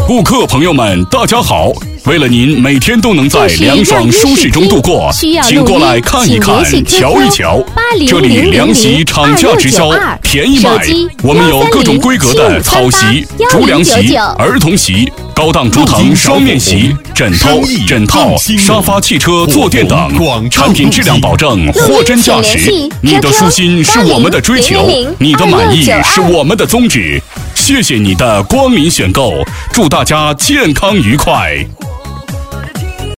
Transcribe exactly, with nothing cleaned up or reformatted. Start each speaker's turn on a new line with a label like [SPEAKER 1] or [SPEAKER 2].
[SPEAKER 1] 顾客朋友们，大家好！为了您每天都能在凉爽舒适中度过，请过来看一看、瞧一瞧。这里凉席厂家直销，便宜卖。我们有各种规格的草席、竹凉席、儿童席、高档竹藤双面席、枕头、枕套、沙发、汽车、坐垫等，产品质量保证，货真价实。你的舒心是我们的追求，你的满意是我们的宗旨。谢谢你的光临选购，祝大家健康愉快。